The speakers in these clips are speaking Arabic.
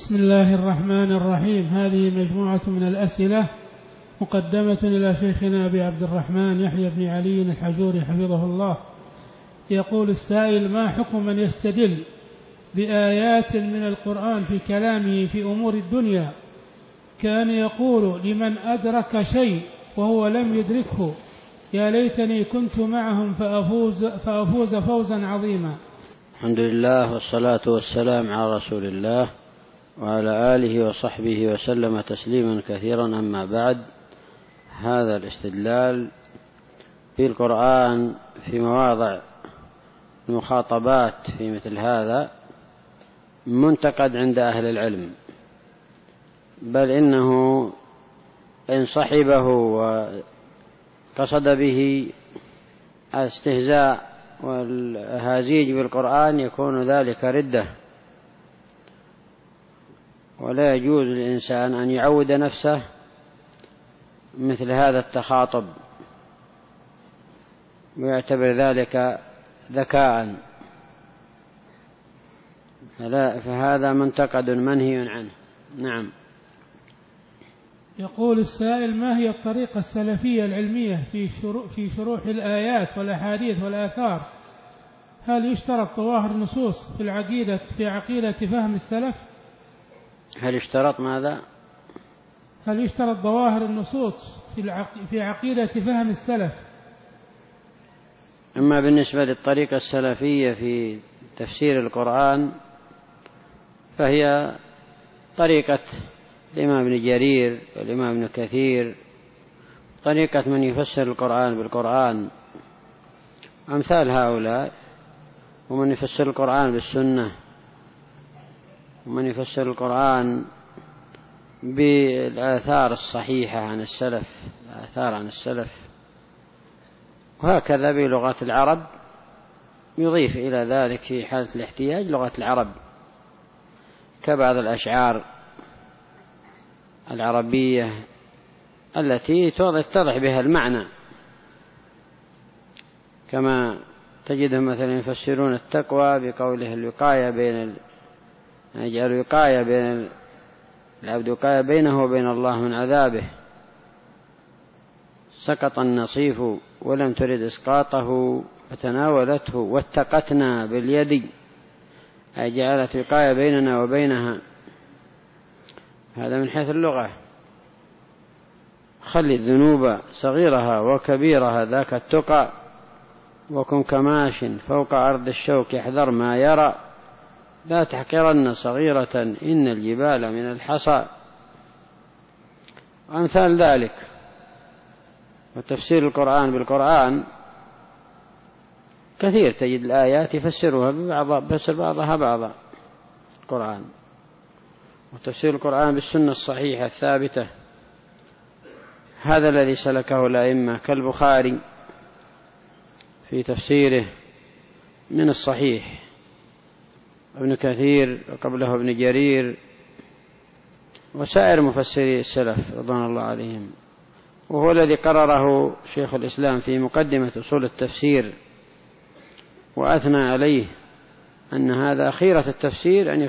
بسم الله الرحمن الرحيم. هذه مجموعة من الأسئلة مقدمة إلى شيخنا أبي عبد الرحمن يحيى بن علي الحجوري حفظه الله. يقول السائل: ما حكم من يستدل بآيات من القرآن في كلامه في أمور الدنيا؟ كان يقول لمن أدرك شيء وهو لم يدركه: يا ليتني كنت معهم فأفوز فوزا عظيما. الحمد لله والصلاة والسلام على رسول الله وعلى آله وصحبه وسلم تسليما كثيرا. أما بعد، هذا الاستدلال في القرآن في مواضع المخاطبات في مثل هذا منتقد عند أهل العلم، بل إنه إن صحبه وقصد به الاستهزاء والهازيج بالقرآن يكون ذلك ردة، ولا يجوز للإنسان أن يعود نفسه مثل هذا التخاطب ويعتبر ذلك ذكاء، فهذا منتقد منهي عنه. نعم. يقول السائل: ما هي الطريقة السلفية العلمية في شروح الآيات والأحاديث والآثار؟ هل يشترط ظواهر النصوص في عقيدة فهم السلف؟ هل اشترط ماذا؟ هل يشترط ظواهر النصوص في عقيدة فهم السلف؟ أما بالنسبة للطريقة السلفية في تفسير القرآن فهي طريقة الإمام ابن جرير والإمام ابن كثير، طريقة من يفسر القرآن بالقرآن أمثال هؤلاء، ومن يفسر القرآن بالسنة، ومن يفسر القرآن بالآثار الصحيحة عن السلف، الآثار عن السلف، وهكذا بلغة العرب، يضيف إلى ذلك في حالة الاحتياج لغة العرب كبعض الأشعار العربية التي يتضح بها المعنى، كما تجدهم مثلا يفسرون التقوى بقوله الوقاية يجعل وقاية بين العبد، وقاية بينه وبين الله من عذابه. سقط النصيف ولم ترد إسقاطه فتناولته واتقتنا باليد، أي جعلت وقاية بيننا وبينها. هذا من حيث اللغة. خلي الذنوب صغيرها وكبيرها ذاك التقى، وكن كماش فوق أرض الشوك يحذر ما يرى، لا تحقرن صغيرة إن الجبال من الحصى، أمثال ذلك. وتفسير القرآن بالقرآن كثير، تجد الآيات يفسرها بعضها بعضا القرآن، وتفسير القرآن بالسنة الصحيحة الثابتة، هذا الذي سلكه الأئمة كالبخاري في تفسيره من الصحيح، ابن كثير وقبله ابن جرير وسائر مفسري السلف رضوان الله عليهم، وهو الذي قرره شيخ الإسلام في مقدمة أصول التفسير، وأثنى عليه أن هذا خيرة التفسير، أن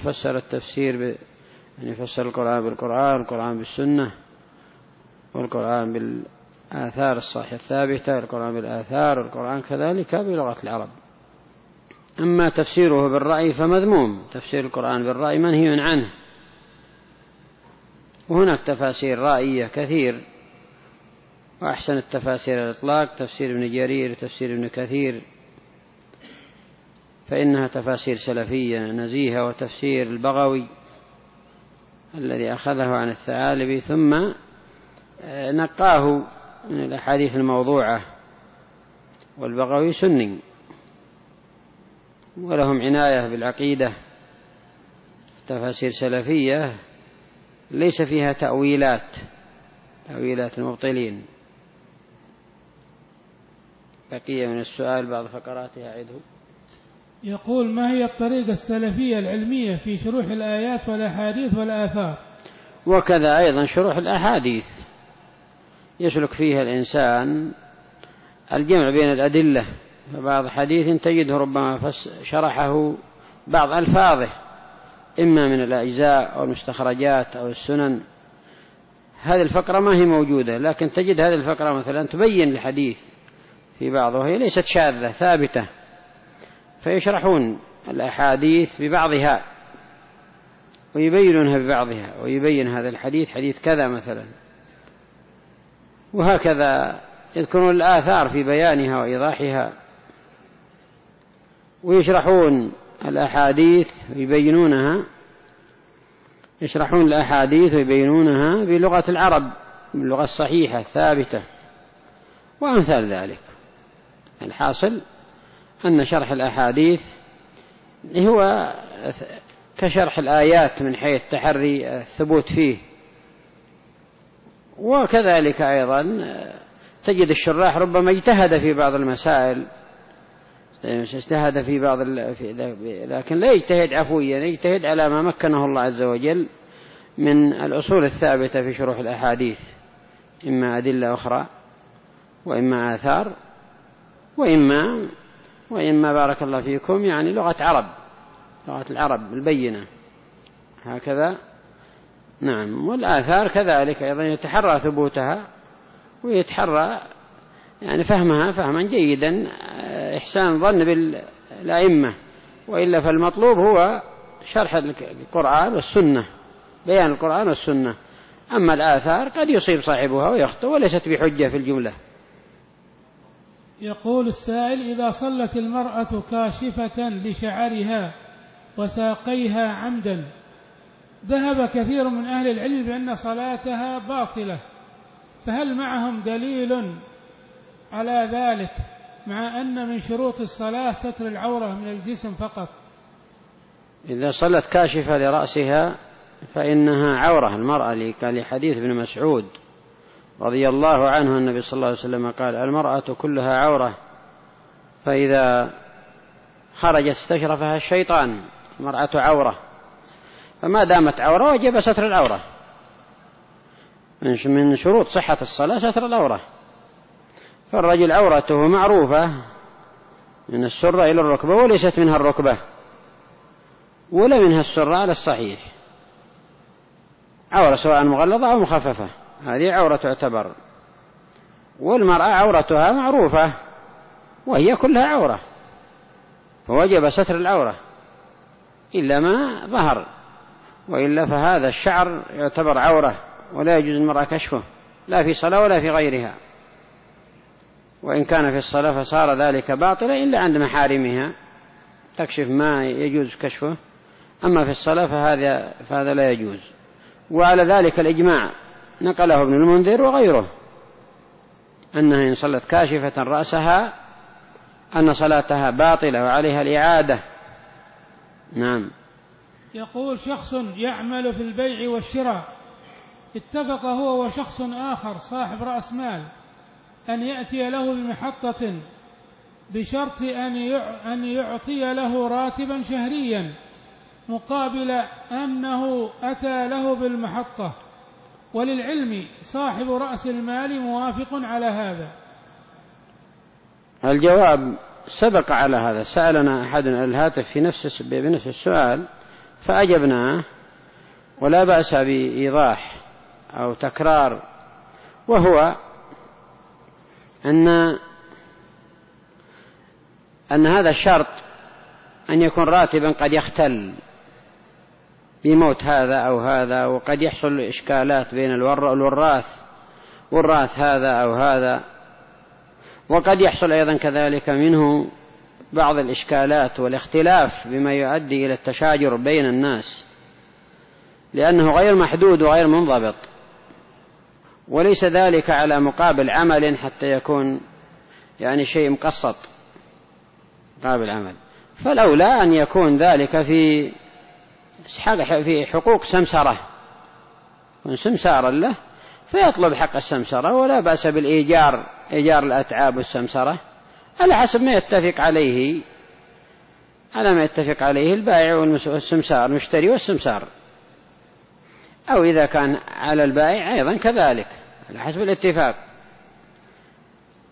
يفسر القرآن بالقرآن، القرآن بالسنة، والقرآن بالآثار الصحيحة الثابتة، القرآن بالآثار، والقرآن كذلك بلغة العرب. أما تفسيره بالرأي فمذموم، تفسير القرآن بالرأي منهي عنه، وهناك تفاسير رأيية كثير، وأحسن التفاسير الإطلاق تفسير ابن جرير وتفسير ابن كثير، فإنها تفاسير سلفية نزيهة، وتفسير البغوي الذي أخذه عن الثعالبي ثم نقاه من الأحاديث الموضوعة، والبغوي سني ولهم عناية بالعقيدة، تفاسير سلفية ليس فيها تأويلات المبطلين. بقي من السؤال بعض فقراتها أعيده. يقول: ما هي الطريقة السلفية العلمية في شروح الآيات والأحاديث والآثار؟ وكذا أيضا شروح الأحاديث يسلك فيها الإنسان الجمع بين الأدلة، فبعض حديث تجده ربما شرحه بعض ألفاظه إما من الأجزاء أو المستخرجات أو السنن، هذه الفقرة ما هي موجودة، لكن تجد هذه الفقرة مثلا تبين الحديث في بعضه، هي ليست شاذة ثابتة، فيشرحون الأحاديث ببعضها ويبينونها ببعضها، ويبين هذا الحديث حديث كذا مثلا، وهكذا يذكرون الآثار في بيانها وإيضاحها، ويشرحون الأحاديث ويبينونها، يشرحون الأحاديث ويبينونها بلغة العرب، باللغة الصحيحة الثابتة وأمثال ذلك. الحاصل أن شرح الأحاديث هو كشرح الآيات من حيث تحري الثبوت فيه، وكذلك أيضا تجد الشراح ربما اجتهد في بعض المسائل، اجتهد في بعض لكن لا يجتهد عفويا، يجتهد على ما مكنه الله عز وجل من الأصول الثابتة في شروح الأحاديث، إما أدلة أخرى وإما آثار وإما بارك الله فيكم يعني لغة العرب البينة هكذا. نعم، والآثار كذلك أيضا يتحرى ثبوتها ويتحرى يعني فهمها فهما جيدا، إحسان الظن بالأئمة، وإلا فالمطلوب هو شرح القرآن والسنة، بيان القرآن والسنة. أما الآثار قد يصيب صاحبها ويخطئ وليست بحجة في الجملة. يقول السائل: إذا صلت المرأة كاشفة لشعرها وساقيها عمدا، ذهب كثير من أهل العلم بأن صلاتها باطلة، فهل معهم دليل على ذلك، مع أن من شروط الصلاة ستر العورة من الجسم فقط؟ إذا صلت كاشفة لرأسها فإنها عورة المرأة، لحديث ابن مسعود رضي الله عنه النبي صلى الله عليه وسلم قال: المرأة كلها عورة، فإذا خرجت استشرفها الشيطان. المرأة عورة، فما دامت عورة وجب ستر العورة. من شروط صحة الصلاة ستر العورة. فالرجل عورته معروفة من السرة إلى الركبة، وليست منها الركبة ولا منها السرة على الصحيح، عورة سواء مغلظة أو مخففة، هذه عورة تعتبر. والمرأة عورتها معروفة وهي كلها عورة، فوجب ستر العورة إلا ما ظهر، وإلا فهذا الشعر يعتبر عورة ولا يجوز المرأة كشفه، لا في صلاة ولا في غيرها. وإن كان في الصلاة فصار ذلك باطلا إلا عند محارمها تكشف ما يجوز كشفه، أما في الصلاة فهذا لا يجوز. وعلى ذلك الإجماع نقله ابن المنذر وغيره، أنها إن صلت كاشفة رأسها أن صلاتها باطلة وعليها الإعادة. نعم. يقول: شخص يعمل في البيع والشراء، اتفق هو وشخص آخر صاحب رأس مال أن يأتي له بمحطة بشرط أن يعطي له راتبا شهريا مقابل أنه أتى له بالمحطة، وللعلم صاحب رأس المال موافق على هذا. الجواب سبق على هذا، سألنا أحد الهاتف بنفس السؤال فأجبناه، ولا بأس بإيضاح أو تكرار، وهو أن هذا الشرط أن يكون راتبا قد يختل بموت هذا أو هذا، وقد يحصل إشكالات بين والراث هذا أو هذا، وقد يحصل أيضا كذلك منه بعض الإشكالات والاختلاف بما يؤدي إلى التشاجر بين الناس، لأنه غير محدود وغير منضبط، وليس ذلك على مقابل عمل حتى يكون يعني شيء مقسط مقابل عمل. فالأولى أن يكون ذلك في حقوق سمسرة، يكون سمسارا له فيطلب حق السمسرة، ولا بأس بالإيجار، إيجار الأتعاب والسمسرة على حسب ما يتفق عليه، البائع والسمسار، المشتري والسمسار، أو إذا كان على البائع أيضا كذلك على حسب الاتفاق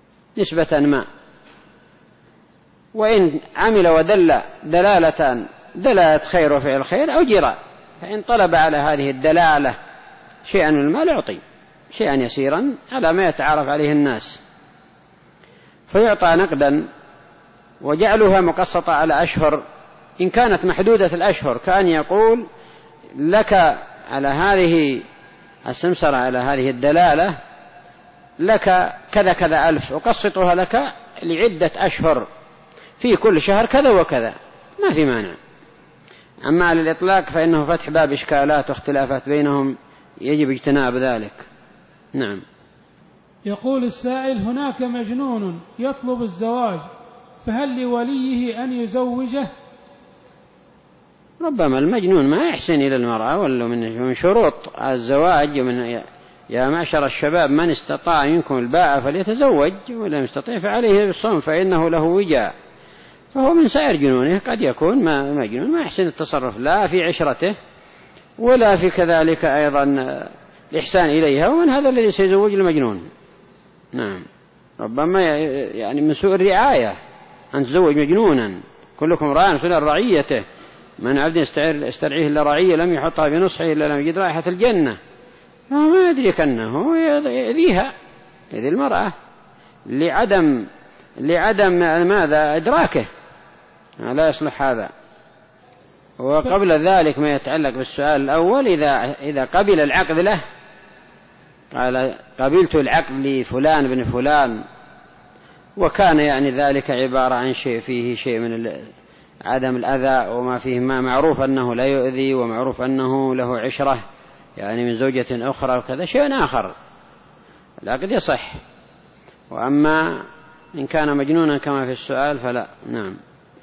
نسبة ما. وإن عمل ودل دلالة دلالة خير وفعل خير أجر، فإن طلب على هذه الدلالة شيئا من المال يعطي شيئا يسيرا على ما يتعارف عليه الناس، فيعطى نقدا. وجعلها مقسطة على أشهر إن كانت محدودة الأشهر، كان يقول لك على هذه السمسرة على هذه الدلالة لك كذا كذا ألف، أقسطها لك لعدة أشهر في كل شهر كذا وكذا، ما في مانع. أما على الإطلاق فإنه فتح باب إشكالات واختلافات بينهم، يجب اجتناب ذلك. نعم. يقول السائل: هناك مجنون يطلب الزواج، فهل لوليه أن يزوجه؟ ربما المجنون ما يحسن إلى المرأة، ولا من شروط الزواج من يا معشر الشباب من استطاع منكم الباءة فليتزوج، ولم يستطيع فعليه بالصوم فإنه له وجاء. فهو من سائر جنونه قد يكون مجنون ما يحسن التصرف لا في عشرته ولا في كذلك أيضا الإحسان إليها، ومن هذا الذي سيزوج المجنون. نعم. ربما يعني من سوء الرعاية أن تزوج مجنونا، كلكم راع مسؤول عن رعيته، من عبد يسترعيه إلا رعية لم يحطها بنصحه إلا لم يجد رائحة الجنة. ما يدرك أنه يذيها يذي المرأة لعدم ماذا إدراكه، لا يصلح هذا. وقبل ذلك ما يتعلق بالسؤال الأول، إذا قبل العقد له، قال قبلت العقد لفلان بن فلان، وكان يعني ذلك عبارة عن شيء فيه شيء من عدم الأذى، وما فيه ما معروف أنه لا يؤذي، ومعروف أنه له عشرة يعني من زوجة أخرى وكذا شيء آخر، العقد يصح. وأما إن كان مجنونا كما في السؤال فلا. نعم.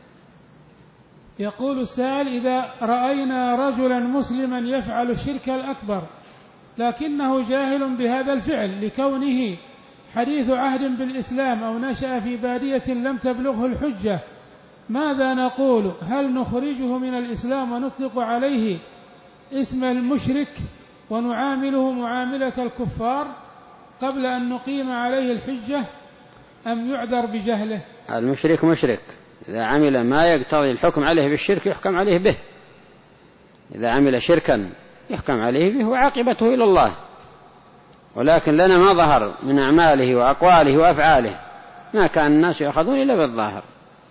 يقول السائل: إذا رأينا رجلا مسلما يفعل الشرك الأكبر لكنه جاهل بهذا الفعل لكونه حديث عهد بالإسلام أو نشأ في بادية لم تبلغه الحجة، ماذا نقول؟ هل نخرجه من الإسلام ونطلق عليه اسم المشرك ونعامله معاملة الكفار قبل أن نقيم عليه الحجة، أم يعذر بجهله؟ المشرك مشرك، إذا عمل ما يقتضي الحكم عليه بالشرك يحكم عليه به، إذا عمل شركا يحكم عليه به وعاقبته إلى الله. ولكن لنا ما ظهر من أعماله وأقواله وأفعاله، ما كان الناس يأخذون إلا بالظاهر،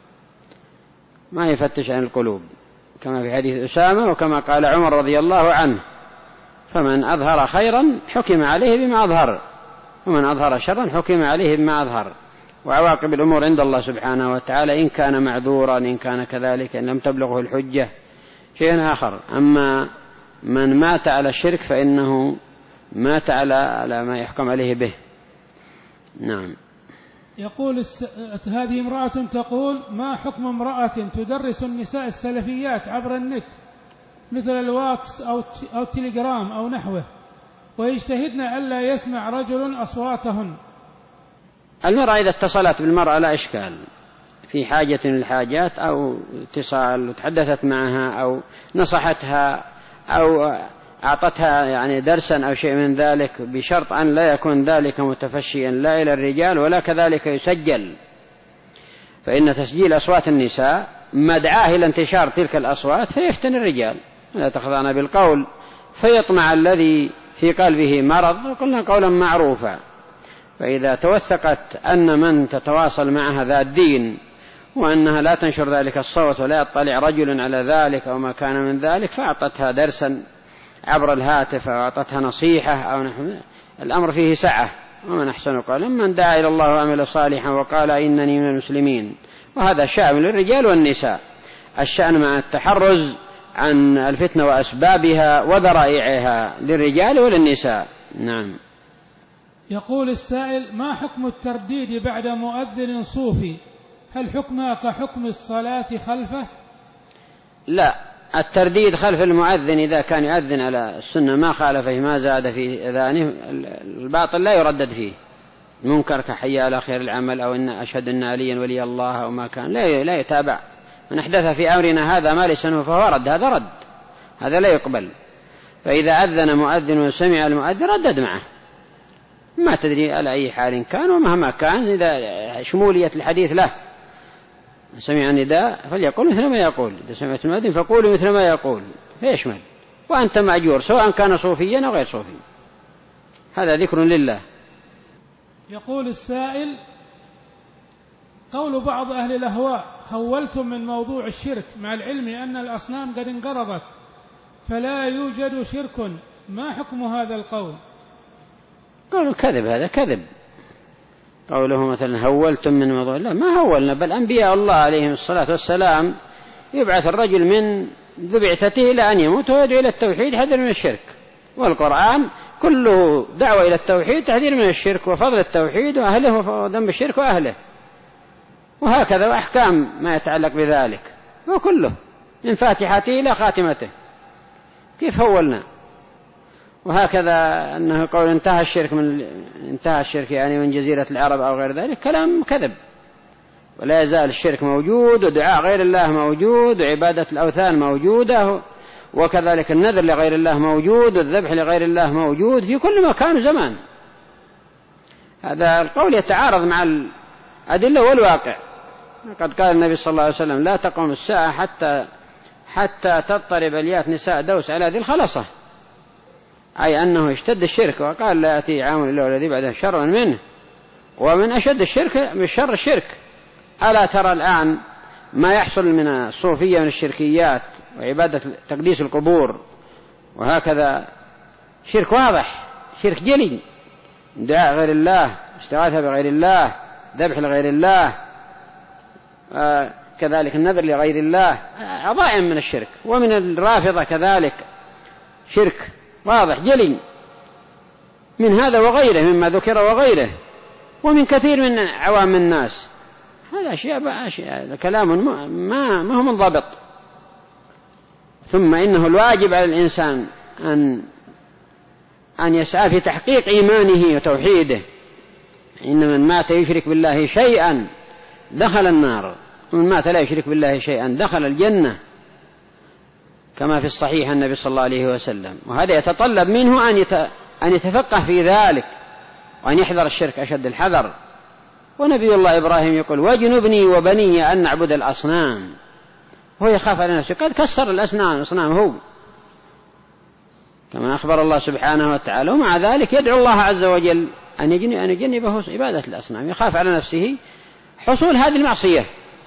ما يفتش عن القلوب، كما في حديث أسامة وكما قال عمر رضي الله عنه: فمن أظهر خيرا حكم عليه بما أظهر، ومن أظهر شرا حكم عليه بما أظهر. وعواقب الأمور عند الله سبحانه وتعالى، إن كان معذورا إن كان كذلك، إن لم تبلغه الحجة شيء آخر. أما من مات على الشرك فإنه مات على ما يحكم عليه به. نعم. يقول هذه امرأة تقول: ما حكم امرأة تدرس النساء السلفيات عبر النت مثل الواتس أو تليجرام أو نحوه، ويجتهدن ألا يسمع رجل أصواتهن؟ المرأة إذا اتصلت بالمرأة لا إشكال، في حاجة من الحاجات أو اتصال وتحدثت معها أو نصحتها أو أعطتها يعني درسا أو شيء من ذلك، بشرط أن لا يكون ذلك متفشيا لا إلى الرجال ولا كذلك يسجل، فإن تسجيل أصوات النساء مدعاه إلى انتشار تلك الأصوات فيفتن الرجال، لا تخضعن بالقول فيطمع الذي في قلبه مرض، وقلنا قولا معروفا. فإذا توثقت أن من تتواصل معها ذات دين وأنها لا تنشر ذلك الصوت ولا يطلع رجل على ذلك أو ما كان من ذلك، فأعطتها درسا عبر الهاتف أو أعطتها نصيحة أو نحو، الأمر فيه سعة. ومن أحسن قولا من دعا إلى الله وعمل صالحا وقال إنني من المسلمين. وهذا شامل للرجال والنساء، الشأن مع التحرز عن الفتنة وأسبابها وذرائعها للرجال وللنساء. نعم. يقول السائل: ما حكم الترديد بعد مؤذن صوفي؟ هل حكمها كحكم الصلاة خلفه؟ لا، الترديد خلف المؤذن إذا كان يؤذن على السنة ما خالف فيه ما زاد في أذانه، الباطل لا يردد فيه، المنكر كحي على خير العمل أو إن أشهد أن عليا ولي الله أو ما كان لا يتابع. من أحدث في أمرنا هذا ما ليس منه فهو رد، هذا رد، هذا لا يقبل. فإذا أذن مؤذن وسمع المؤذن ردد معه، ما تدري على أي حال كان ومهما كان، إذا شمولية الحديث له سمع النداء فليقول مثل ما يقول، إذا سمعت المؤذن فقولوا مثل ما يقول، فيشمل، وأنت مأجور سواء كان صوفيا أو غير صوفي. هذا ذكر لله. يقول السائل: قول بعض أهل الأهواء: هولتم من موضوع الشرك مع العلم أن الأصنام قد انقرضت فلا يوجد شرك، ما حكم هذا القول؟ قالوا كذب، هذا كذب. قوله مثلا هولتم من موضوع، لا ما هولنا، بل أنبياء الله عليهم الصلاة والسلام يبعث الرجل من ذبعثته إلى أن يموت ويدعو إلى التوحيد حذر من الشرك، والقرآن كله دعوة إلى التوحيد تحذير من الشرك وفضل التوحيد وأهله وذنب الشرك وأهله، وهكذا وأحكام ما يتعلق بذلك، وكله من فاتحته إلى خاتمته. كيف هولنا؟ وهكذا أنه قول انتهى الشرك يعني من جزيرة العرب أو غير ذلك، كلام كذب. ولا يزال الشرك موجود، ودعاء غير الله موجود، وعبادة الأوثان موجودة، وكذلك النذر لغير الله موجود، والذبح لغير الله موجود في كل مكان وزمان. هذا القول يتعارض مع الأدلة والواقع. قد قال النبي صلى الله عليه وسلم: لا تقوم الساعة حتى تضطرب اليات نساء دوس على ذي الخلصة، أي أنه اشتد الشرك. وقال: لا يأتي عام إلا والذي بعده شر منه، ومن أشد الشرك من شر الشرك. ألا ترى الآن ما يحصل من الصوفية من الشركيات وعبادة تقديس القبور، وهكذا شرك واضح، شرك جلي، دعاء غير الله، استغاثة بغير الله، ذبح لغير الله، كذلك النذر لغير الله، عظائم من الشرك. ومن الرافضة كذلك شرك واضح جلي من هذا وغيره مما ذكر وغيره، ومن كثير من عوام الناس. هذا أشياء كلام ما هو منضبط. ثم إنه الواجب على الإنسان أن يسعى في تحقيق إيمانه وتوحيده. إن من مات يشرك بالله شيئا دخل النار، ومن مات لا يشرك بالله شيئا دخل الجنة، كما في الصحيح النبي صلى الله عليه وسلم. وهذا يتطلب منه أن يتفقه في ذلك، وأن يحذر الشرك أشد الحذر. ونبي الله إبراهيم يقول: واجنبني وبني أن نعبد الأصنام، هو يخاف على نفسه، قد كسر الأصنام هو، كما أخبر الله سبحانه وتعالى. ومع ذلك يدعو الله عز وجل أن يجنبه عبادة الأصنام، يخاف على نفسه حصول هذه المعصية.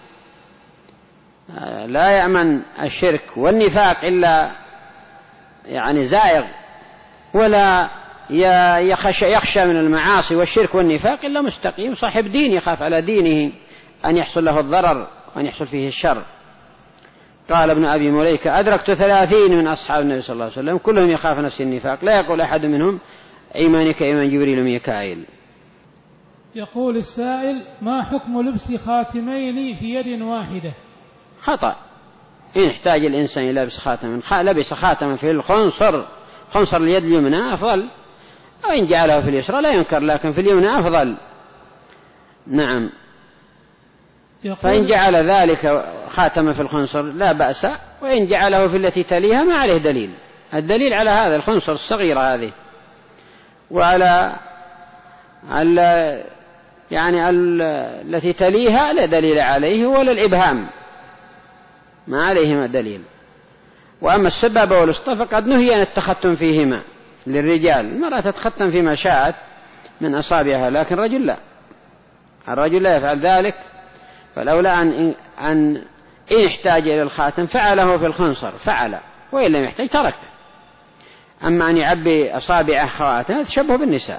لا يأمن الشرك والنفاق إلا يعني زائغ، ولا يخشى من المعاصي والشرك والنفاق إلا مستقيم صاحب دين، يخاف على دينه أن يحصل له الضرر وأن يحصل فيه الشر. قال ابن أبي مليكة: أدركت 30 من أصحاب النبي صلى الله عليه وسلم كلهم يخاف نفس النفاق، لا يقول أحد منهم إيمانك إيمان جبريل وميكائيل. يقول السائل: ما حكم لبس خاتمين في يد واحدة؟ خطأ. إن احتاج الإنسان إلى لبس خاتم لبس خاتما في خنصر اليد اليمنى أفضل، وإن جعله في اليسرى لا ينكر، لكن في اليمنى أفضل. نعم. فإن جعل ذلك خاتما في الخنصر لا بأس، وإن جعله في التي تليها ما عليه دليل. الدليل على هذا الخنصر الصغيرة هذه، وعلى يعني التي تليها لا دليل عليه، ولا الإبهام ما عليهما دليل. وأما السبابة والوسطى فقد نهي عن التختم فيهما للرجال. المرأة تتختم فيما شاءت من أصابعها، لكن الرجل لا يفعل ذلك. فالأولى أن إن احتاج إلى الخاتم فعله في الخنصر فعل، وإن لم يحتاج ترك. أما أن يعبي أصابع خواتم تشبه بالنساء،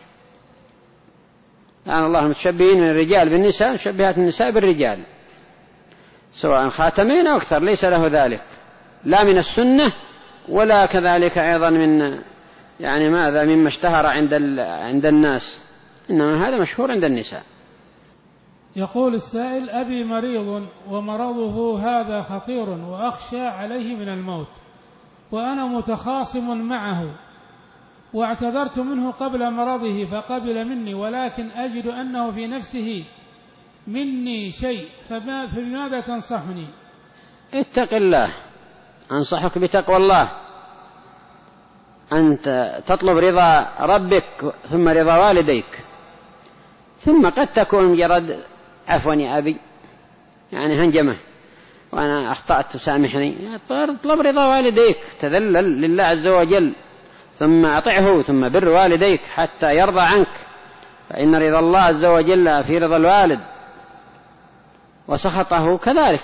لأن الله متشبهين من الرجال بالنساء، مشبهات النساء بالرجال، سواء خاتمين أو أكثر، ليس له ذلك لا من السنة ولا كذلك أيضا من يعني ماذا مما اشتهر عند الناس، إنما هذا مشهور عند النساء. يقول السائل: أبي مريض ومرضه هذا خطير وأخشى عليه من الموت، وأنا متخاصم معه، واعتذرت منه قبل مرضه فقبل مني، ولكن أجد أنه في نفسه مني شيء، فبماذا تنصحني؟ اتق الله. أنصحك بتقوى الله، أنت تطلب رضا ربك ثم رضا والديك، ثم قد تكون مجرد عفوا يا أبي يعني هنجمة وأنا أخطأت سامحني، اطلب رضا والديك، تذلل لله عز وجل، ثم أطعه، ثم بر والديك حتى يرضى عنك، فإن رضا الله عز وجل في رضا الوالد، وسخطه كذلك.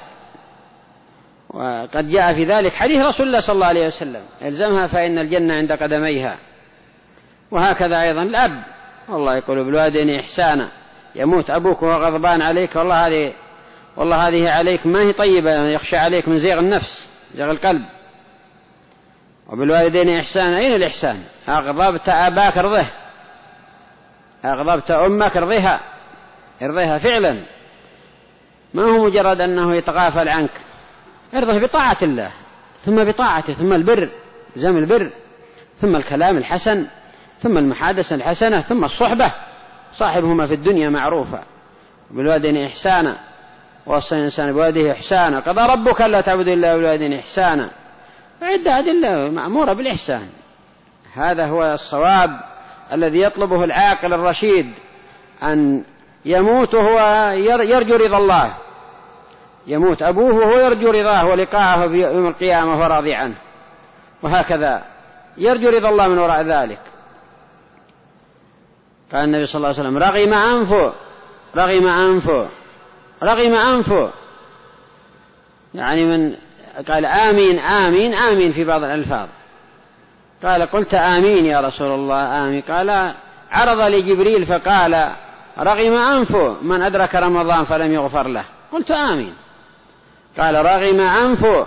وقد جاء في ذلك حديث رسول الله صلى الله عليه وسلم: الزمها فإن الجنة عند قدميها. وهكذا أيضا الأب، والله يقول بالوالدين إحسانا، يموت أبوك وهو غضبان عليك، والله هذه عليك ما هي طيبة، يخشى عليك من زيغ النفس، زيغ القلب. وبالوالدين إحسانا، أين الإحسان؟ أغضبت أباك ارضه، أغضبت أمك ارضيها فعلا، ما هو مجرد أنه يتغافل عنك، ارضه بطاعة الله، ثم بطاعته، ثم البر، زم البر، ثم الكلام الحسن، ثم المحادثة الحسنة، ثم الصحبة، صاحبهما في الدنيا معروفة. بالوالدين إحسانا، ووصى الإنسان بوالده إحسانا، قضى ربك ألا تعبدوا إلا بالوالدين إحسانا، عدة أدلة مأمورة بالإحسان. هذا هو الصواب الذي يطلبه العاقل الرشيد، أن يموت وهو يرجو رضا الله، يموت أبوه وهو يرجو رضاه ولقاءه في يوم القيامة وهو راضي عنه، وهكذا يرجو رضا الله من وراء ذلك. قال النبي صلى الله عليه وسلم: رغم أنفه، يعني من قال آمين آمين آمين في بعض الألفاظ، قال: قلت آمين يا رسول الله آمين، قال: عرض لي جبريل فقال: رغم أنفه من أدرك رمضان فلم يغفر له، قلت آمين. قال: رغم أنفه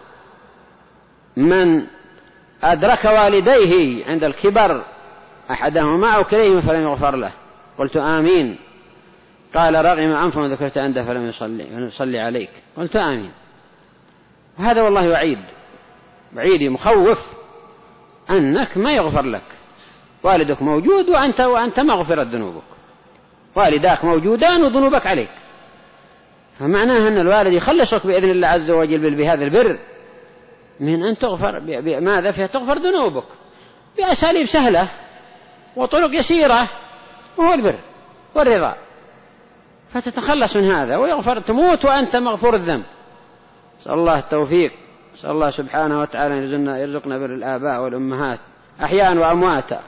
من أدرك والديه عند الكبر أحدهما أو كليهما فلم يغفر له، قلت آمين. قال: رغم أنفه من ذكرت عنده فلم يصلي عليك، قلت آمين. وهذا والله وعيد مخوف، أنك ما يغفر لك، والدك موجود وأنت مغفرت ذنوبك، والداك موجودان وذنوبك عليك، فمعناها أن الوالد يخلصك بإذن الله عز وجل بهذا البر من أن تغفر. ماذا فيها؟ تغفر ذنوبك بأساليب سهلة وطرق يسيرة، وهو البر والرضا، فتتخلص من هذا ويغفر، تموت وأنت مغفور الذنب. نسأل الله التوفيق، نسأل الله سبحانه وتعالى يرزقنا بر الآباء والأمهات أحياء وأمواتا.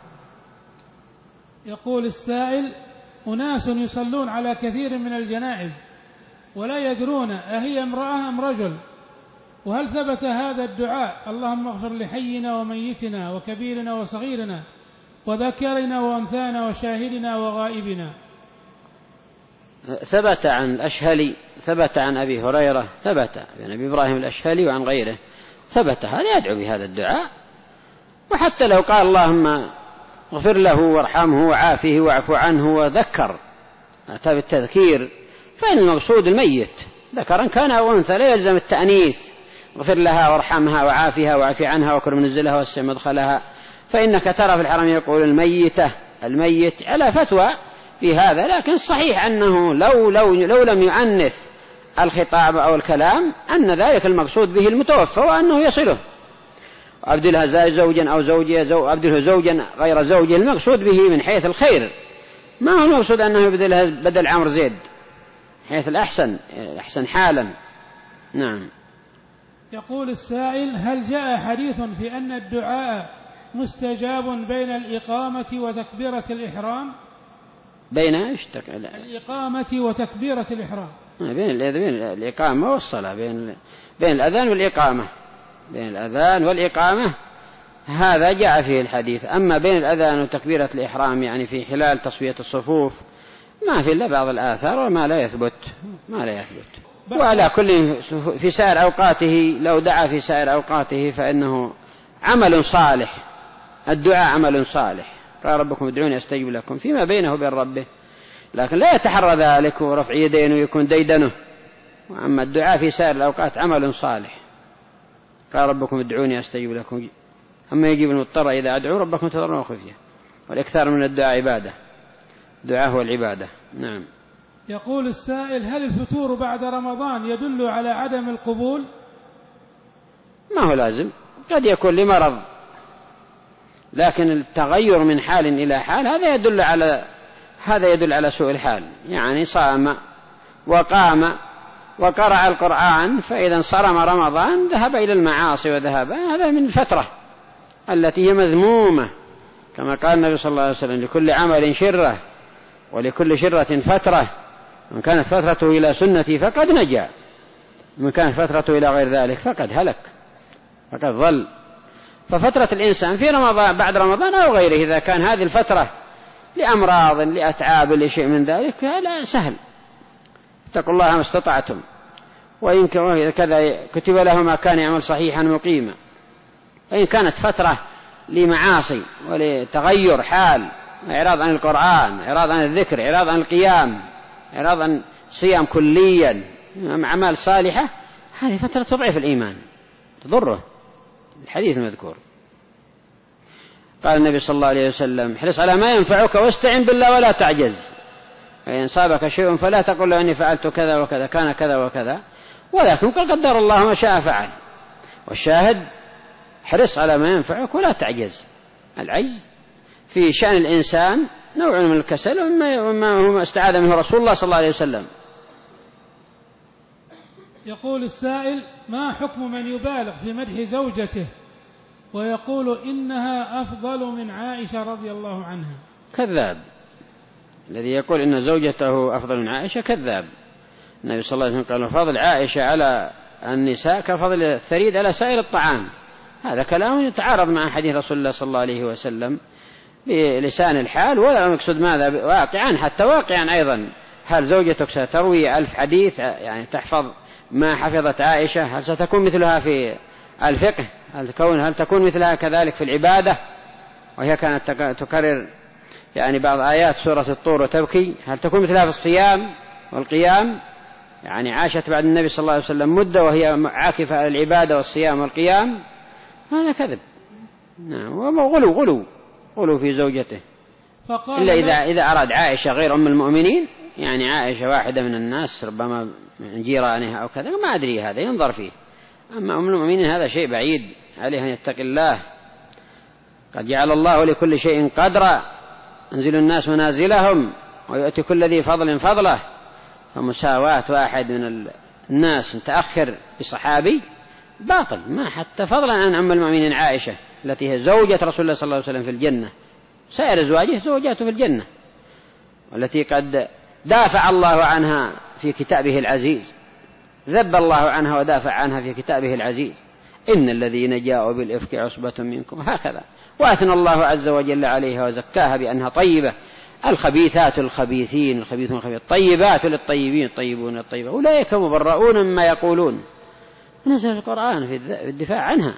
يقول السائل: أناس يصلون على كثير من الجنائز ولا يدرون أهي امرأة أم رجل، وهل ثبت هذا الدعاء: اللهم اغفر لحينا وميتنا وكبيرنا وصغيرنا وذكرنا وأنثانا وشاهدنا وغائبنا؟ ثبت عن الأشهلي، ثبت عن أبي هريرة، ثبت عن أبي إبراهيم الأشهلي وعن غيره، ثبت هذا يدعو بهذا الدعاء. وحتى لو قال اللهم اغفر له وارحمه وعافه واعف عنه وذكر، أتى بالتذكير، فإن المقصود الميت ذكرا كان أو أنثى، لا يلزم التأنيث: اغفر لها وارحمها وعافها واعف عنها واكرم نزلها واسع مدخلها. فإنك ترى في الحرم يقول الميت على فتوى في هذا، لكن الصحيح أنه لو لم يؤنث الخطاب أو الكلام أن ذلك المقصود به المتوفى وأنه يصله. أبدلها زوجا أو زوجة، أبدله زوجا غير زوجه، المقصود به من حيث الخير، ما هو المقصود أنه يبدلها بدل عمرو زيد، حيث الأحسن حالا. نعم. يقول السائل: هل جاء حديث في أن الدعاء مستجاب بين الإقامة وتكبيرة الإحرام؟ بين إيش؟ الإقامة وتكبيرة الإحرام، بين الإقامة والصلاة، بين الأذان والإقامة، بين الأذان والإقامة هذا جاء فيه الحديث. أما بين الأذان وتكبيرة الإحرام يعني في خلال تصفية الصفوف ما في إلا بعض الآثار وما لا يثبت. وعلى كل في سائر أوقاته، لو دعا في سائر أوقاته فإنه عمل صالح، الدعاء عمل صالح. قال ربكم ادعوني أستجب لكم، فيما بينه وبين ربه، لكن لا يتحرى ذلك ورفع يدين ويكون ديدنه. وأما الدعاء في سائر الأوقات عمل صالح. قال ربكم ادعوني أستجب لكم، أما يجيب المضطر إذا أدعو ربكم تضرعا وخفيا. والإكثار من الدعاء عبادة، الدعاء هو العبادة. نعم. يقول السائل: هل الفتور بعد رمضان يدل على عدم القبول؟ ما هو لازم، قد يكون لمرض، لكن التغير من حال إلى حال هذا يدل على سوء الحال، يعني صام وقام وقرأ القرآن فإذا انصرم رمضان ذهب إلى المعاصي وذهب، هذا من الفترة التي هي مذمومة، كما قال النبي صلى الله عليه وسلم: لكل عمل شرة ولكل شرة فترة، من كانت فترته إلى سنتي فقد نجا، من كانت فترته إلى غير ذلك فقد هلك فقد ضل. ففترة الإنسان في رمضان بعد رمضان أو غيره إذا كان هذه الفترة لأمراض لأتعاب لشيء من ذلك لا سهل، اتقوا الله ما استطعتم، وإن كذا كتب له ما كان يعمل صحيحا مقيما. وإن كانت فترة لمعاصي ولتغير حال، إعراض عن القرآن، إعراض عن الذكر، إعراض عن القيام، إعراض عن الصيام كليا، أعمال صالحة، هذه فترة تضعف الإيمان تضره. الحديث المذكور قال النبي صلى الله عليه وسلم: احرص على ما ينفعك واستعن بالله ولا تعجز، فإن صابك شيء فلا تقل له إني فعلت كذا وكذا كان كذا وكذا، ولكن قل قدر الله ما شاء فعل. والشاهد احرص على ما ينفعك ولا تعجز. العجز في شأن الإنسان نوع من الكسل، وما هو استعاذ منه رسول الله صلى الله عليه وسلم. يقول السائل: ما حكم من يبالغ في مدح زوجته ويقول إنها أفضل من عائشة رضي الله عنها؟ كذاب. الذي يقول إن زوجته أفضل من عائشة كذاب. النبي صلى الله عليه وسلم قال: فضل عائشة على النساء كفضل الثريد على سائر الطعام. هذا كلام يتعارض مع حديث رسول الله صلى الله عليه وسلم بلسان الحال، ولا يقصد ماذا واقعا، حتى واقعا أيضا. هل زوجتك ستروي 1000 حديث يعني تحفظ ما حفظت عائشة؟ هل ستكون مثلها في الفقه؟ هل تكون مثلها كذلك في العبادة وهي كانت تكرر يعني بعض آيات سورة الطور وتبكي؟ هل تكون مثلها في الصيام والقيام؟ يعني عاشت بعد النبي صلى الله عليه وسلم مدة وهي عاكفة على العبادة والصيام والقيام. هذا كذب. نعم، غلو في زوجته. إلا إذا أراد عائشة غير أم المؤمنين، يعني عائشة واحدة من الناس ربما من جيرانها أو كذا، ما أدري، هذا ينظر فيه. أما أم المؤمنين هذا شيء بعيد عليه أن يتقي الله. قد جعل الله لكل شيء قدرا، ينزل الناس منازلهم ويؤتي كل ذي فضل فضله. فمساواة واحد من الناس متأخر بصحابي باطل، ما حتى فضلا عن أم المؤمنين عائشة التي هي زوجة رسول الله صلى الله عليه وسلم في الجنة، سائر أزواجه زوجاته في الجنة، والتي قد دافع الله عنها في كتابه العزيز، ذب الله عنها ودافع عنها في كتابه العزيز: إن الذين جاءوا بالإفك عصبة منكم، هكذا. وأثنى الله عز وجل عليها وزكاها بأنها طيبة: الخبيثات الخبيثين الخبيثون الخبيث، الطيبات للطيبين الطيبون للطيبات، أولئك مبرؤون مما يقولون. نزل القرآن في الدفاع عنها.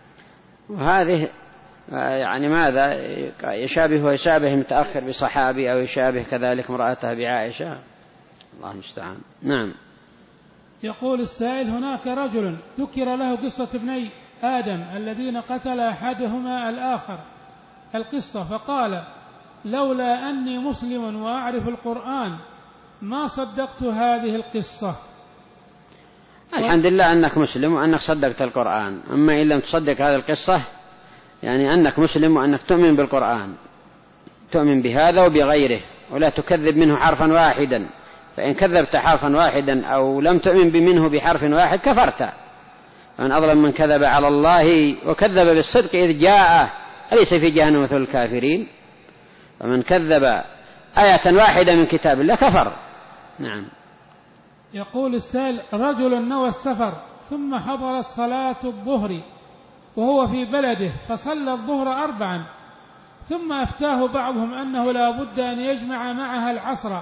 وهذه يعني ماذا يشابه متأخر بصحابي، أو يشابه كذلك امرأته بعائشة، الله المستعان. نعم. يقول السائل: هناك رجل ذكر له قصة ابني آدم الذين قتل أحدهما الآخر القصة، فقال: لولا أني مسلم وأعرف القرآن ما صدقت هذه القصة. الحمد لله أنك مسلم وأنك صدقت القرآن. أما إن لم تصدق هذه القصة، يعني أنك مسلم وأنك تؤمن بالقرآن، تؤمن بهذا وبغيره، ولا تكذب منه حرفا واحدا. فإن كذبت حرفا واحدا أو لم تؤمن منه بحرف واحد كفرت. فمن أظلم من كذب على الله وكذب بالصدق إذ جاءه أليس في جهنم مثل الكافرين. فمن كذب آية واحدة من كتاب الله كفر. نعم. يقول السائل: رجل نوى السفر ثم حضرت صلاة الظهر وهو في بلده، فصلى الظهر 4، ثم أفتاه بعضهم أنه لا بد أن يجمع معها العصر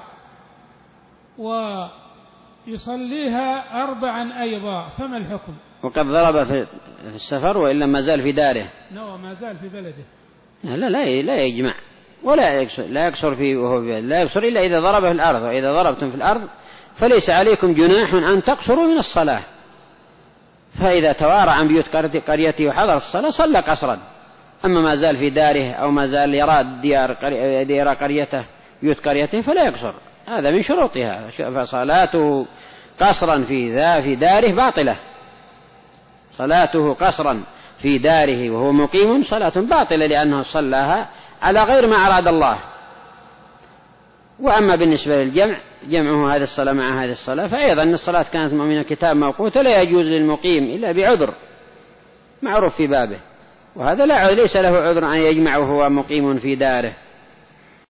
ويصليها 4 أيضا، فما الحكم؟ وقد ضرب في السفر وإلا ما زال في داره، نوى ما زال في بلده. لا يجمع ولا يكسر، لا يكسر فيه وهو في بلده، لا يكسر إلا إذا ضرب في الأرض. وإذا ضربتم في الأرض فليس عليكم جناح أن تقصروا من الصلاة. فإذا توارى عن بيوت قريته وحضر الصلاة صلى قصرا. أما ما زال في داره أو ما زال يراد ديار قريته بيوت قريته فلا يقصر، هذا من شروطها. فصلاته قصرا في داره باطلة، صلاته قصرا في داره وهو مقيم صلاة باطلة، لأنه صلاها على غير ما أراد الله. وأما بالنسبة للجمع جمعه هذه الصلاة مع هذه الصلاة فأيضا أن الصلاة كانت من الكتاب موقوتة لا يجوز للمقيم إلا بعذر معروف في بابه، وهذا لا ليس له عذر أن يجمع وهو مقيم في داره.